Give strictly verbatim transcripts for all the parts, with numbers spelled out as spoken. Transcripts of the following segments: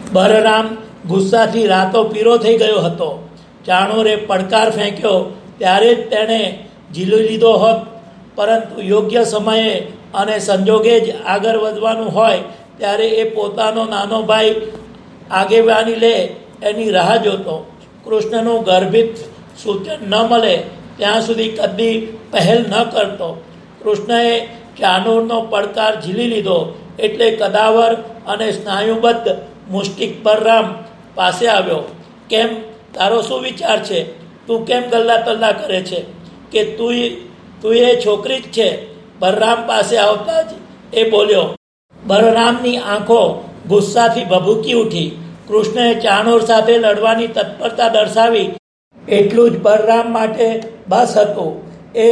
બલરામ ગુસ્સાથી રાતો પીળો થઈ ગયો હતો. ચાણૂરે પડકાર ફેંક્યો ત્યારે જ તેણે ઝીલી લીધો હોત, પરંતુ યોગ્ય સમયે અને સંજોગે જ આગળ વધવાનું હોય ત્યારે એ પોતાનો નાનો ભાઈ આગેવાની લે એની રાહ જોતો. કૃષ્ણનું ગર્ભિત સૂચન ન મળે ત્યાં સુધી કદી પહેલ ન કરતો. કૃષ્ણએ ચાણૂરનો પડકાર ઝીલી લીધો એટલે કદાવર અને સ્નાયુબદ્ધ મુષ્ટિક બલરામ પાસે આવ્યો. કેમ, તારો શું વિચાર છે? તું કેમ ગલ્લા તલ્લા કરે છે કે તું તું એ છોકરી જ છે? બલરામ પાસે આવતા જ એ બોલ્યો. બલરામની આંખો ગુસ્સાથી ભભૂકી ઉઠી. કૃષ્ણએ ચાણૂર સાથે લડવાની તત્પરતા દર્શાવી એટલું જ બલરામ માટે બસ હતું. એ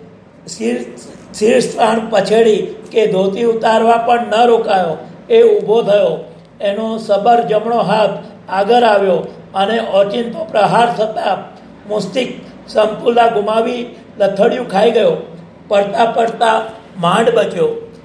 શીર્ષસ્થાન પછેડી કે ધોતી ઉતારવા પણ ન રોકાયો. એ ઊભો થયો. એનો સબર જમણો હાથ આગળ આવ્યો અને ઓચિંતો પ્રહાર થતાં મુસ્તિક સંતુલા ગુમાવી લથડિયું ખાઈ ગયો. પડતા પડતા માંડ બચ્યો.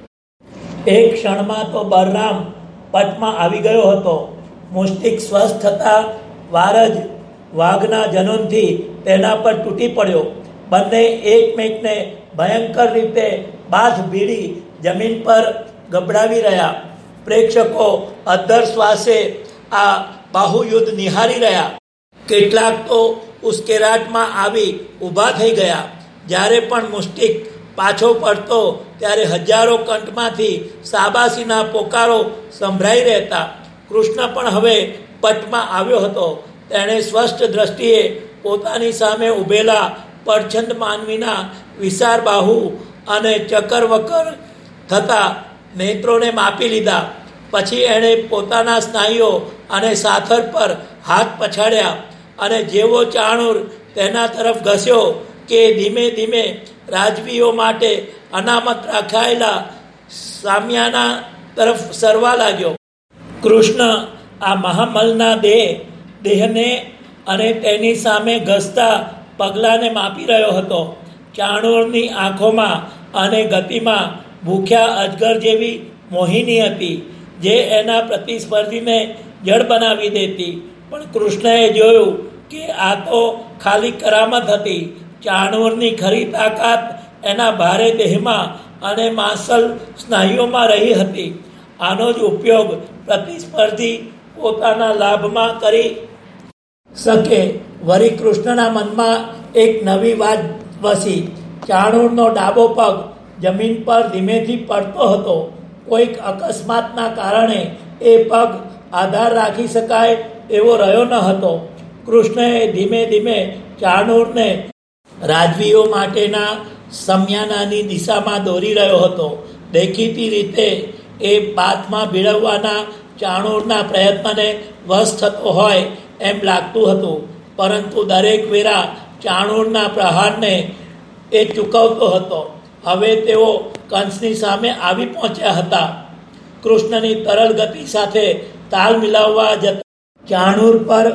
એક ક્ષણમાં તો બલરામ પટમાં આવી ગયો હતો. મુસ્તિક સ્વસ્થ થતાં વાર જ વાઘના જનોનથી તેના પર તૂટી પડ્યો. બંને એકમેકને ભયંકર રીતે બાથ ભીડી જમીન પર ગબડાવી રહ્યા. પ્રેક્ષકો અદ્ધર શ્વાસે આ બાહુયુદ્ધ નિહાળી રહ્યા. કેટલાક તો ઉશ્કેરાટમાં આવી ઊભા થઈ ગયા. જ્યારે પણ મુષ્ટિક પાછો પડતો ત્યારે હજારો કંઠમાંથી શાબાશીના પોકારો સંભળાઈ રહેતા. કૃષ્ણ પણ હવે પટમાં આવ્યો હતો. તેણે સ્પષ્ટ દ્રષ્ટિએ પોતાની સામે ઊભેલા પડછંદ માનવીના વિશાળ બાહુ અને ચકરવકર થતા નેત્રોને માપી લીધા. પછી એણે પોતાના સ્નાયુઓ અને સાથર પર હાથ પછાડ્યા અને જેવો ચાણૂર તેના તરફ ઘસ્યો કે ધીમે ધીમે રાજવીઓ માટે અનામત રાખાયેલા સામિયાના તરફ સરવા લાગ્યો. કૃષ્ણ આ મહામલના દેહ દેહને અને તેની સામે ઘસતા પગલાંને માપી રહ્યો હતો. ચાણૂરની આંખોમાં અને ગતિમાં ભૂખ્યા અજગર જેવી મોહિની હતી, જે એના પ્રતિસ્પર્ધીને જડ બનાવી દેતી. પણ કૃષ્ણએ જોયું કે આ તો ખાલી કરામત હતી. ચાણૂરની ખરી તાકાત એના ભારે દેહમાં અને માસલ સ્નાયુઓમાં રહી હતી. આનો જ ઉપયોગ પ્રતિસ્પર્ધી પોતાના લાભમાં કરી શકે. વળી કૃષ્ણના મનમાં એક નવી વાત વસી. ચાણૂરનો ડાબો પગ જમીન પર ધીમેથી પડતો હતો. કોઈક અકસ્માતના કારણે એ પગ આધાર રાખી શકાય એવો રહ્યો ન હતો. કૃષ્ણએ ધીમે ધીમે ચાણૂરને રાજવીઓ માટેના સમિયાનાની દિશામાં દોરી રહ્યો હતો. દેખીતી રીતે એ બાથમાં ભીડવવાના ચાણૂરના પ્રયત્નને વશ થતો હોય એમ લાગતું હતું, પરંતુ દરેક વેરા ચાણૂરના પ્રહારને એ ચૂકવતો હતો. હવે તેઓ કંસની સામે આવી પહોંચ્યા હતા. કૃષ્ણની તરલ ગતિ સાથે તાલ મિલાવવા જતા ચાણૂર પર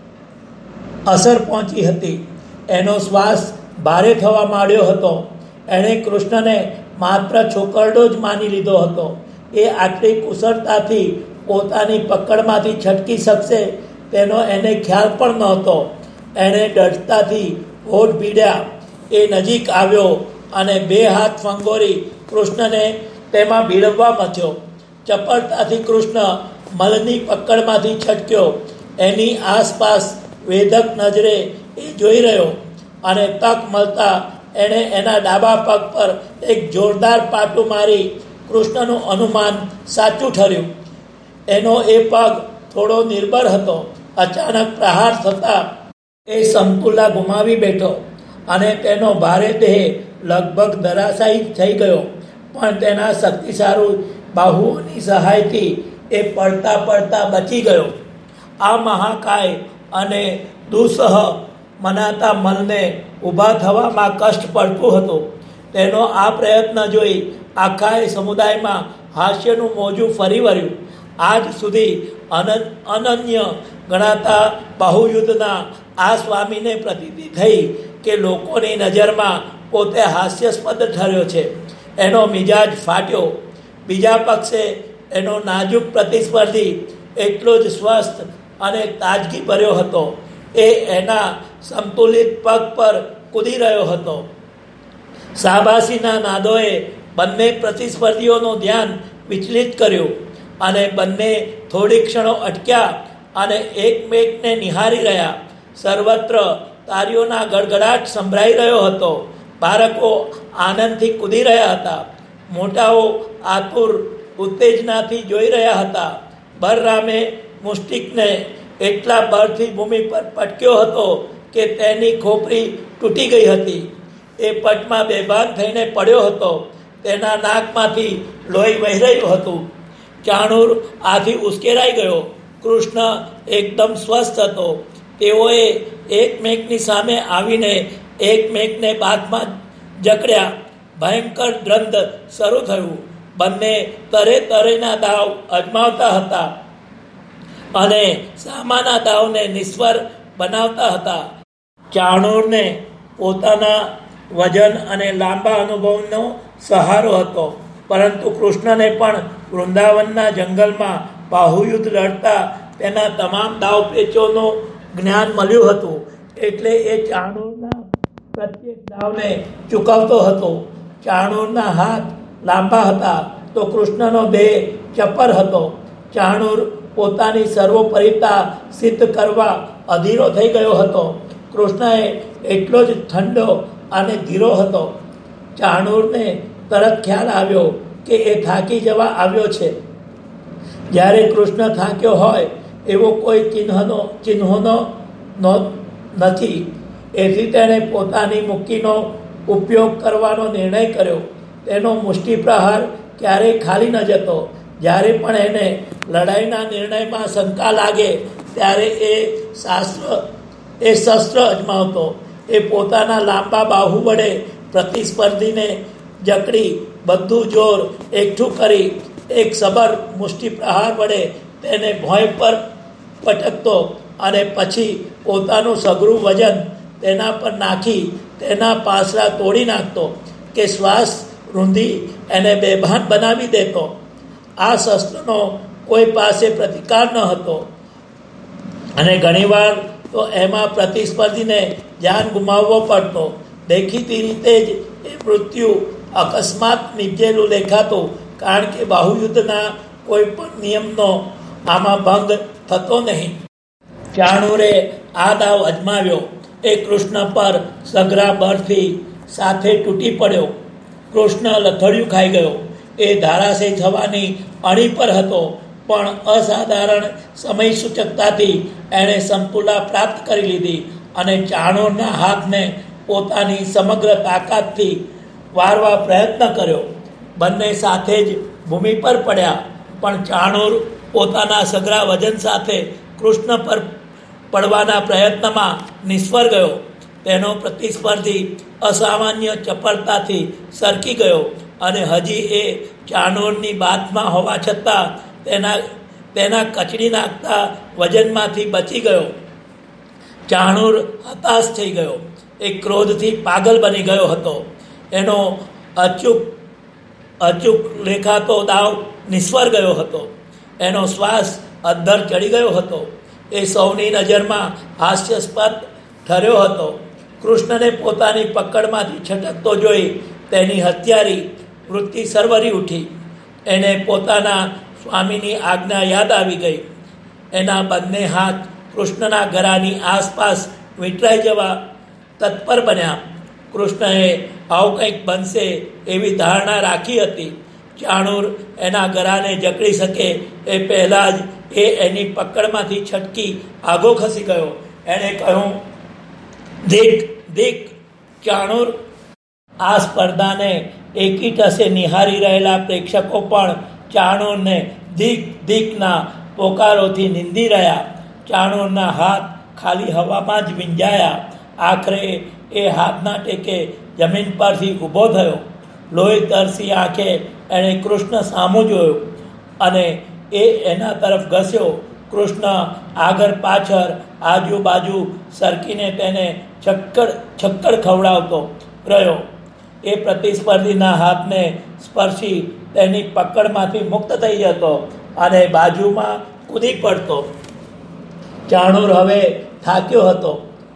અસર પહોંચી હતી. એનો શ્વાસ ભારે થવા માંડ્યો હતો. એણે કૃષ્ણને માત્ર છોકરડો જ માની લીધો હતો. એ આટલી કુશળતાથી પોતાની પકડમાંથી છટકી શકશે તેનો એને ખ્યાલ પણ નહોતો. એણે દઢતાથી હોઠ ભીડ્યા. એ નજીક આવ્યો અને બે હાથ ફંગોરી કૃષ્ણને તેમાં ભીડવવા મથ્યો. ચપળતાથી કૃષ્ણ મલની પકડમાંથી છટક્યો. એની આસપાસ વેધક નજરે એ જોઈ રહ્યો અને તક મળતા એણે એના ડાબા પગ પર એક જોરદાર પાટું મારી કૃષ્ણનું અનુમાન સાચું ઠર્યું. એનો એ પગ થોડો નિર્બળ હતો. અચાનક પ્રહાર થતાં એ સમતુલા ગુમાવી બેઠો અને તેનો ભારે દેહ લગભગ ધરાશાયી થઈ ગયો. પણ તેના શક્તિશાળી બાહુઓની સહાયથી એ પડતા પડતા બચી ગયો. આ મહાકાય અને દુઃસહ મનાતા મલને ઊભા થવામાં કષ્ટ પડતું હતું. તેનો આ પ્રયત્ન જોઈ આખા સમુદાયમાં હાસ્યનું મોજું ફરી વળ્યું. આજ સુધી અનન્ય ગણાતા બાહુયુદ્ધના આ સ્વામીને પ્રતીતિ થઈ કે લોકોની નજરમાં પોતે હાસ્યાસ્પદ ઠર્યો છે. એનો મિજાજ ફાટ્યો. બીજા પક્ષે એનો નાજુક પ્રતિસ્પર્ધી એટલો જ સ્વસ્થ અને તાજગી ભર્યો હતો. એ એના સંતુલિત પગ પર કૂદી રહ્યો હતો. શાબાશીના નાદોએ બંને પ્રતિસ્પર્ધીઓનું ધ્યાન વિચલિત કર્યું અને બંને થોડી ક્ષણો અટક્યા અને એકમેકને નિહાળી રહ્યા. સર્વત્ર તાળીઓના ગડગડાટ સંભળાઈ રહ્યો હતો. બાળકો આનંદથી કૂદી રહ્યા હતા. મોટાઓ આતુર ઉત્તેજનાથી જોઈ રહ્યા હતા. બલરામે મુષ્ટિકને એટલા બળથી ભૂમિ પર પટક્યો હતો કે તેની ખોપરી તૂટી ગઈ હતી. એ પટમાં બેભાન થઈને પડ્યો હતો. તેના નાકમાંથી લોહી વહી રહ્યું હતું. ચાણૂર આથી ઉશ્કેરાઈ ગયો. કૃષ્ણ એકદમ સ્વસ્થ હતો. તેઓએ એકમેકની સામે આવીને એકમેકને બાથમાં જકડ્યા. ભયંકર દ્વંદ્વ શરૂ થયું. બંને તરે તરેના દાવ અજમાવતા હતા અને સામાના દાવને નિષ્ફળ બનાવતા હતા. ચાણૂરને પોતાના વજન અને લાંબા અનુભવનો સહારો હતો, પરંતુ કૃષ્ણને પણ વૃંદાવનના જંગલમાં બાહુયુદ્ધ લડતા તેના તમામ દાવપેચોનું જ્ઞાન મળ્યું હતું. એટલે એ ચાણૂરના પ્રત્યેક દાવને ચૂકવતો હતો. ચાણૂરના હાથ લાંબા હતા તો કૃષ્ણનો દેહ ચપર હતો. ચાણૂર પોતાની સર્વોપરિતા સિદ્ધ કરવા અધીરો થઈ ગયો હતો. કૃષ્ણએ એટલો જ ઠંડો અને ધીરો હતો. ચાણૂરને તરત ખ્યાલ આવ્યો કે એ થાકી જવા આવ્યો છે. જ્યારે કૃષ્ણ થાક્યો હોય એવો કોઈ ચિહ્નનો ચિહ્નોનો નથી. એથી તેણે પોતાની મુક્કીનો ઉપયોગ કરવાનો નિર્ણય કર્યો. તેનો મુષ્ટિ પ્રહાર ક્યારેય ખાલી ન જતો. જ્યારે પણ એને લડાઈના નિર્ણયમાં શંકા લાગે ત્યારે એ શાસ્ત્ર એ શસ્ત્ર અજમાવતો. એ પોતાના લાંબા બાહુ વડે પ્રતિસ્પર્ધીને જકડી બધું જોર એકઠું કરી એક સબર મુષ્ટિ પ્રહાર વડે તેને ભોંય પર પટકતો અને પછી પોતાનું સઘળું વજન તેના પર નાખી તેના પાસરા તોડી નાખતો કે શ્વાસ રૂંધી એને બેભાન બનાવી દેતો. આ શસ્ત્રનો કોઈ પાસે પ્રતિકાર ન હતો અને ઘણીવાર તો એમાં પ્રતિસ્પર્ધીને જાન ગુમાવવો પડતો. દેખીતી રીતે જ એ મૃત્યુ અકસ્માત નિપજેલું દેખાતું, કારણ કે બાહુયુદ્ધના કોઈ પણ નિયમનો આમાં ભંગ થતો નહીં. ચાણૂરે આ દાવ અજમાવ્યો. એ કૃષ્ણ પર સઘળા બળથી સાથે તૂટી પડ્યો. કૃષ્ણ લથડિયું ખાઈ ગયો. એ ધારાશય થવાની અણી પર હતો, પણ અસાધારણ સમય સૂચકતાથી એણે સંતુલા પ્રાપ્ત કરી લીધી અને ચાણૂરના હાથને પોતાની સમગ્ર તાકાતથી વારવા પ્રયત્ન કર્યો. બંને સાથે જ ભૂમિ પર પડ્યા, પણ ચાણૂર પોતાના સઘળા વજન સાથે કૃષ્ણ પર પડવાના પ્રયત્નમાં નિષ્ફળ ગયો. તેનો પ્રતિસ્પર્ધી અસામાન્ય ચપળતાથી સરકી ગયો અને હજી એ ચાણૂરની બાથમાં હોવા છતાં તેના તેના કચડી નાખતા વજનમાંથી બચી ગયો. ચાણૂર હતાશ થઈ ગયો. એ ક્રોધથી પાગલ બની ગયો હતો. એનો અચૂક અચૂક લેખાતો દાવ નિષ્ફળ ગયો હતો. એનો શ્વાસ અદ્ધર ચડી ગયો હતો. એ સૌની નજરમાં હાસ્યાસ્પદ ઠર્યો હતો. કૃષ્ણને પોતાની પકડમાંથી છટકતો જોઈ તેની હત્યારી વૃત્તિ સરવરી ઉઠી. એને પોતાના સ્વામીની આજ્ઞા યાદ આવી ગઈ. એના બંને હાથ કૃષ્ણના ગળાની આસપાસ વીંટળાઈ જવા તત્પર બન્યા. કૃષ્ણએ આવું કંઈક બનશે એવી ધારણા રાખી હતી. ચાણૂર એના ગળાને જકડી શકે એ પહેલાં જ એ એની પકડમાંથી છટકી આગો ખસી ગયો. એણે કહ્યું, દીક દીક ચાણૂર. આ સ્પર્ધાને એકી ટસે નિહાળી રહેલા પ્રેક્ષકો પણ ચાણૂરને દીક દીકના પોકારોથી નિંદી રહ્યા. ચાણૂરના હાથ ખાલી હવામાં જ વિંજાયા. આખરે એ હાથના ટેકે જમીન પરથી ઊભો થયો. લોહી તરસી આંખે એણે કૃષ્ણ સામું જોયું અને એ એના તરફ ઘસ્યો. કૃષ્ણ આગળ પાછળ આજુબાજુ સરકીને તેને છક્કર છક્કર ખવડાવતો રહ્યો. એ પ્રતિસ્પર્ધીના હાથને સ્પર્શી તેની પકડમાંથી મુક્ત થઈ જતો અને બાજુમાં કૂદી પડતો. ચાણૂર હવે થાક્યો હતો.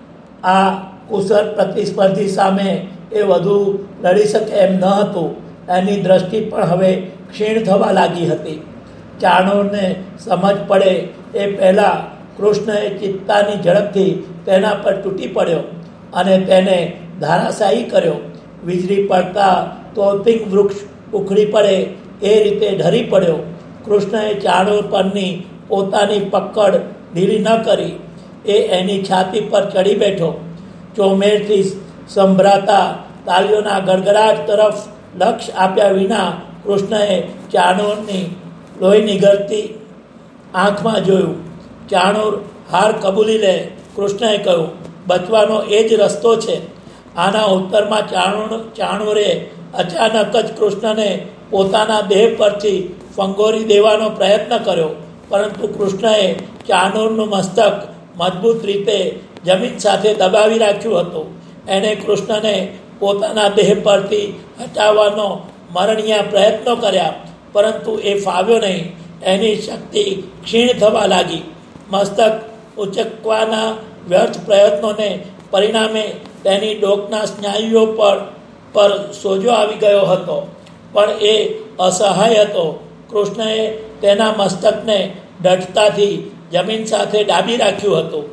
આ કુશળ પ્રતિસ્પર્ધી સામે એ વધુ લડી શકે એમ ન હતું. એની દ્રષ્ટિ પણ હવે ક્ષીણ થવા લાગી હતી. ચાણૂરને સમજ પડે એ પહેલાં કૃષ્ણએ ચિત્તાની ઝડપથી તેના પર તૂટી પડ્યો અને તેને ધારાશાયી કર્યો. વીજળી પડતા તોપિંગ વૃક્ષ ઉખડી પડે એ રીતે ઢરી પડ્યો. કૃષ્ણએ ચાણૂર પરની પોતાની પકડ ઢીલી ન કરી. એ એની છાતી પર ચડી બેઠો. ચોમેરથી સંભળાતા તાલીઓના ગડગડાટ તરફ લક્ષ્ય આપ્યા વિના કૃષ્ણએ ચાણૂરની લોહી નીગળતી આંખમાં જોયું. ચાણૂર હાર કબૂલી લે. કૃષ્ણએ કહ્યું, બચવાનો એ જ રસ્તો છે. આના ઉત્તરમાં ચાણૂર ચાણૂરે અચાનક જ કૃષ્ણને પોતાના દેહ પરથી ફંગોરી દેવાનો પ્રયત્ન કર્યો, પરંતુ કૃષ્ણએ ચાણૂરનું મસ્તક મજબૂત રીતે જમીન સાથે દબાવી રાખ્યું હતું. એણે કૃષ્ણને પોતાના દેહ પરથી હટાવવાનો મરણીયા પ્રયત્નો કર્યા, પરંતુ એ ફાવ્યો નહીં. એની શક્તિ ક્ષીણ થવા લાગી. મસ્તક ઉચકવાના વ્યર્થ પ્રયત્નોને પરિણામે તેની ડોકના સ્નાયુઓ પર પર સોજો આવી ગયો હતો, પણ એ અસહાય હતો. કૃષ્ણએ તેના મસ્તકને દઢતાથી જમીન સાથે દાબી રાખ્યું હતું.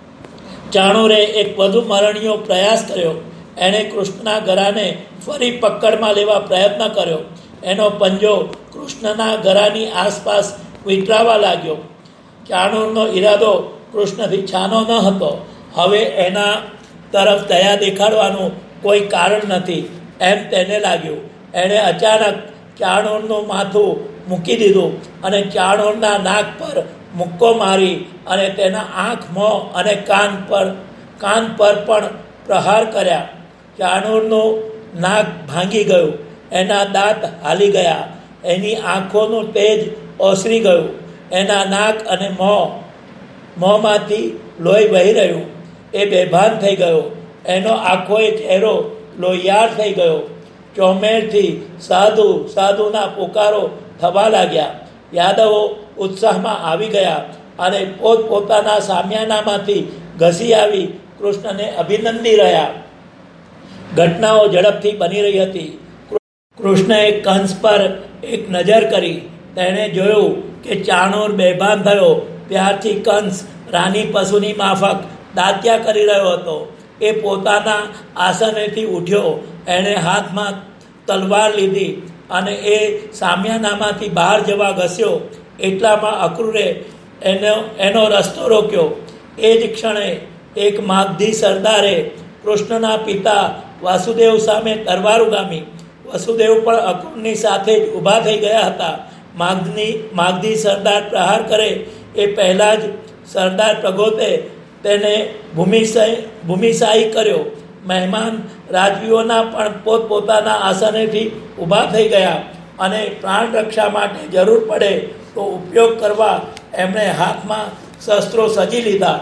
ચાણૂરે એક વધુ મરણીયો પ્રયાસ કર્યો. એણે કૃષ્ણના ગળાને ફરી પકડમાં લેવા પ્રયત્ન કર્યો. એનો પંજો કૃષ્ણના ગળાની આસપાસ વીંટળાવા લાગ્યો. ચાણૂરનો ઈરાદો કૃષ્ણથી છાનો ન હતો. હવે એના તરફ દયા દેખાડવાનું કોઈ કારણ નથી એમ તેને લાગ્યું. એણે અચાનક ચાણૂરનું માથું મૂકી દીધું અને ચાણૂરના નાક પર મુક્કો મારી અને તેના આંખ, મોં અને કાન પર કાન પર પણ પ્રહાર કર્યા. ચાણૂરનું નાક ભાંગી ગયું. એના દાંત હાલી ગયા. એની આંખોનું તેજ ઓસરી ગયું. એના નાક અને મોં મોંમાંથી લોહી વહી રહ્યું. એ બેભાન થઈ ગયો. એનો આખો ચહેરો લોહિયાળ થઈ ગયો. ચોમેરથી સાધુ સાધુના પોકારો થવા લાગ્યા. યાદવો ઉત્સાહમાં આવી ગયા અને પોતપોતાના સામિયાનામાંથી ઘસી આવી કૃષ્ણને અભિનંદી રહ્યા. ઘટનાઓ ઝડપથી બની રહી હતી. કૃષ્ણએ કંસ પર એક નજર કરી. તેણે જોયું કે ચાણૂર બેભાન થયો. ત્યારથી કંસ રાની પશુની માફક દાત્યા કરી રહ્યો હતો. એ પોતાના આસનેથી ઉઠ્યો. એણે હાથમાં તલવાર લીધી અને એ સામિયાનામાંથી બહાર જવા ઘસ્યો. એટલામાં અક્રૂરે એનો એનો રસ્તો રોક્યો. એ જ ક્ષણે એક માગધી સરદારે કૃષ્ણના પિતા વાસુદેવ સામે તલવાર ઉગામી. વસુદેવ પણ અક્રૂરની સાથે જ ઊભા થઈ ગયા હતા. માગની માગધી સરદાર પ્રહાર કરે એ પહેલાં જ સરદાર પ્રગોતે તેને ભૂમિશાહી ભૂમિશાહી કર્યો. મહેમાન રાજવીઓના પણ પોતપોતાના આસનેથી ઊભા થઈ ગયા અને પ્રાણ રક્ષા માટે જરૂર પડે તો ઉપયોગ કરવા એમણે હાથમાં શસ્ત્રો સજી લીધા.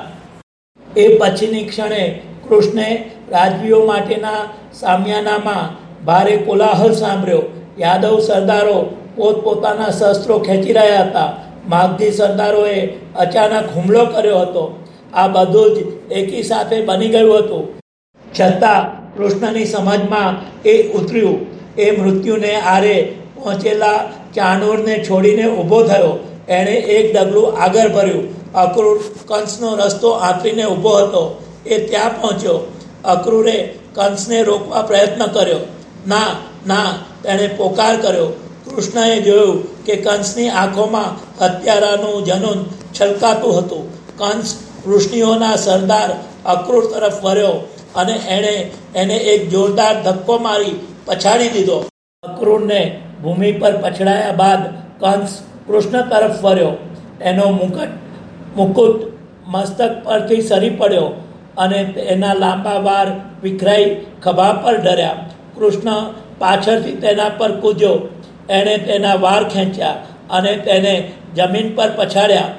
એ પછીની ક્ષણે કૃષ્ણે રાજવીઓ માટેના સામિયાનામાં ભારે કોલાહલ સાંભળ્યો. યાદવ સરદારો પોતપોતાના શસ્ત્રો ખેંચી રહ્યા હતા. માગધી સરદારોએ અચાનક હુમલો કર્યો હતો. આ બધું જ એકી સાથે બની ગયું હતું. છતાં કૃષ્ણની સમજમાં એ ઉતર્યું. એ મૃત્યુને આરે પહોંચેલા ચાણૂરને છોડીને ઊભો થયો. એણે એક ડગલું આગળ ભર્યું. અક્રૂર કંસનો રસ્તો આંતરીને ઊભો હતો. એ ત્યાં પહોંચ્યો. અક્રૂરે કંસને રોકવા પ્રયત્ન કર્યો. ના ના તેણે પોકાર કર્યો. કૃષ્ણએ જોયું કે કંસની આંખોમાં હત્યારાનું જનૂન છલકાતું હતું. કંસ વૃષ્ણિઓના સરદાર અક્રૂર તરફ વર્યો અને એણે એને એક જોરદાર ધક્કો મારી પછાડી દીધો. અક્રૂરને ભૂમિ પર પછડાયા બાદ કંસ કૃષ્ણ તરફ વર્યો. એનો મુકટ મુકુટ મસ્તક પરથી સરી પડ્યો અને તેના લાંબા વાળ વિખરાઈ ખભા પર ધર્યા. કૃષ્ણ પાછળથી તેના પર કૂદ્યો. એણે તેના વાળ ખેંચ્યા અને તેને જમીન પર પછાડ્યા.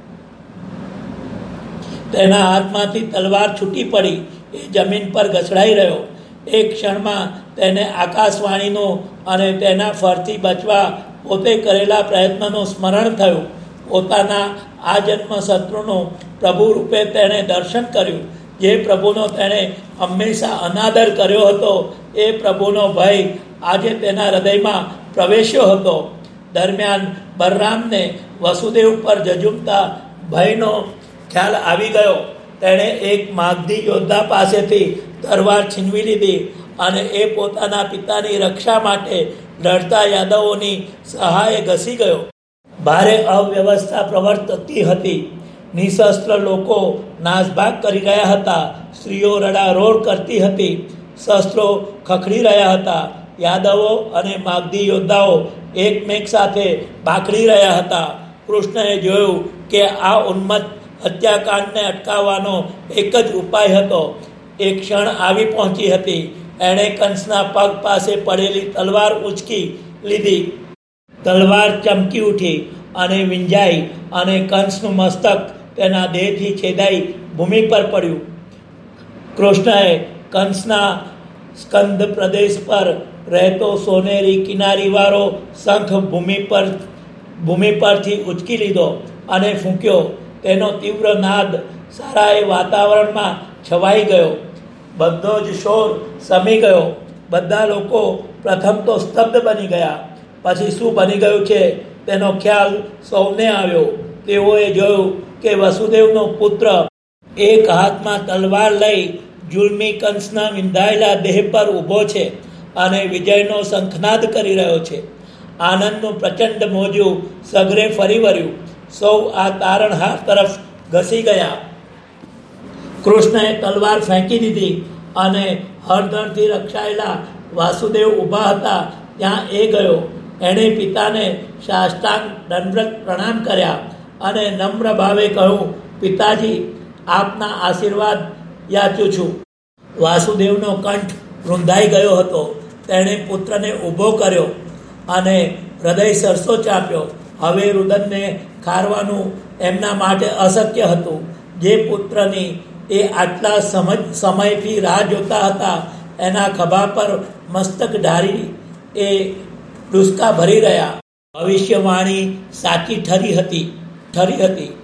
તેના હાથમાંથી તલવાર છૂટી પડી. એ જમીન પર ઘસડાઈ રહ્યો. એક ક્ષણમાં તેને આકાશવાણીનું અને તેના ફરથી બચવા પોતે કરેલા પ્રયત્નનું સ્મરણ થયું. પોતાના આ જન્મ શત્રુનું પ્રભુ રૂપે તેણે દર્શન કર્યું. જે પ્રભુનો તેણે હંમેશા અનાદર કર્યો હતો એ પ્રભુનો ભય આજે તેના હૃદયમાં પ્રવેશ્યો હતો. દરમિયાન બલરામને વસુદેવ પર જજુમતા ભયનો ખ્યાલ આવી ગયો. તેણે એક માગધી યોદ્ધા પાસેથી તલવાર છીનવી લીધી અને એ પોતાના પિતાની રક્ષા માટે લડતા યાદવોની સહાયે ઘસી ગયો. ભારે અવ્યવસ્થા પ્રવર્તતી હતી. નિશસ્ત્ર લોકો નાસભાગ કરી રહ્યા હતા. સ્ત્રીઓ રડારોડ કરતી હતી. શસ્ત્રો ખખડી રહ્યા હતા. યાદવો અને માગધી યોદ્ધાઓ એકમેક સાથે બાકડી રહ્યા હતા. કૃષ્ણએ જોયું કે આ ઉન્મત્ત હત્યાકાંડને અટકાવવાનો એક જ ઉપાય હતો. એક ક્ષણ આવી પહોંચી હતી. એણે કંસના પગ પાસે પડેલી તલવાર ઉંચકી લીધી. તલવાર ચમકી ઉઠી અને વિંજાઈ અને કંસનું મસ્તક તેના દેહથી છેદાઈ ભૂમિ પર પડ્યું. કૃષ્ણએ કંસના સ્કંદ પ્રદેશ પર રહેતો સોનેરી કિનારીવાળો શંખ ભૂમિ પર ભૂમિ પરથી ઉચકી લીધો અને ફૂંક્યો. તેનો તીવ્ર નાદ સારા વાતાવરણમાં છવાઈ ગયો. બધો જ શોર શમી ગયો. બધા લોકો પ્રથમ તો સ્તબ્ધ બની ગયા. પછી શું બની ગયું છે તેનો ખ્યાલ સૌને આવ્યો. તેઓએ જોયું કે વસુદેવનો પુત્ર એક હાથમાં તલવાર લઈ જુલમી કંસના વિંધાયેલા દેહ પર ઊભો છે અને વિજયનો શંખનાદ કરી રહ્યો છે. આનંદનું પ્રચંડ મોજું સગરે ફરી વળ્યું. સૌ આ તારણહાર તરફ ઘસી ગયા. કૃષ્ણએ તલવાર ફેંકી દીધી અને હળદળથી રક્ષાયેલા વાસુદેવ ઊભા હતા ત્યાં એ ગયો. એણે પિતાને સાષ્ટાંગ દંડવત પ્રણામ કર્યા અને નમ્ર ભાવે કહ્યું, પિતાજી, આપના આશીર્વાદ યાચું છું. વાસુદેવનો કંઠ રૂંધાઈ ગયો હતો. તેણે પુત્રને ઊભો કર્યો અને હૃદય સરસો ચાપ્યો. હવે રુદનને ખારવાનું એમના માટે અશક્ય હતું. જે પુત્રની એ આટલા સમજ સમયથી રાહ જોતા હતા એના ખભા પર મસ્તક ઢારી એ ડુસકા ભરી રહ્યા. ભવિષ્યવાણી સાચી ઠરી હતી ઠરી હતી